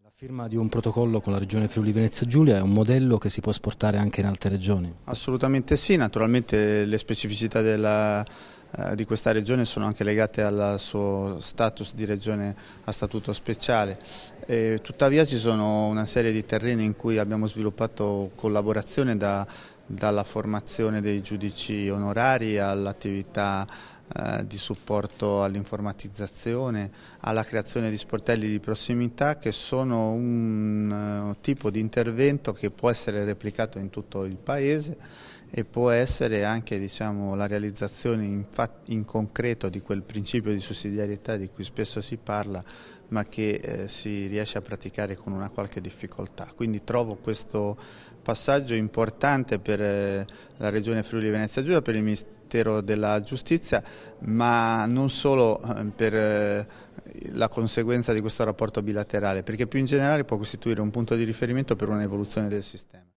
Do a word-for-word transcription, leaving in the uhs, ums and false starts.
La firma di un protocollo con la Regione Friuli Venezia Giulia è un modello che si può esportare anche in altre regioni? Assolutamente sì, naturalmente le specificità della, eh, di questa regione sono anche legate al suo status di regione a statuto speciale. E, tuttavia ci sono una serie di terreni in cui abbiamo sviluppato collaborazione da, dalla formazione dei giudici onorari all'attività Eh, di supporto all'informatizzazione, alla creazione di sportelli di prossimità, che sono un uh, tipo di intervento che può essere replicato in tutto il Paese e può essere anche, diciamo, la realizzazione in, in concreto di quel principio di sussidiarietà di cui spesso si parla, ma che eh, si riesce a praticare con una qualche difficoltà. Quindi trovo questo passaggio importante per eh, la Regione Friuli Venezia Giulia, per il Ministero della Giustizia, ma non solo eh, per eh, la conseguenza di questo rapporto bilaterale, perché più in generale può costituire un punto di riferimento per un'evoluzione del sistema.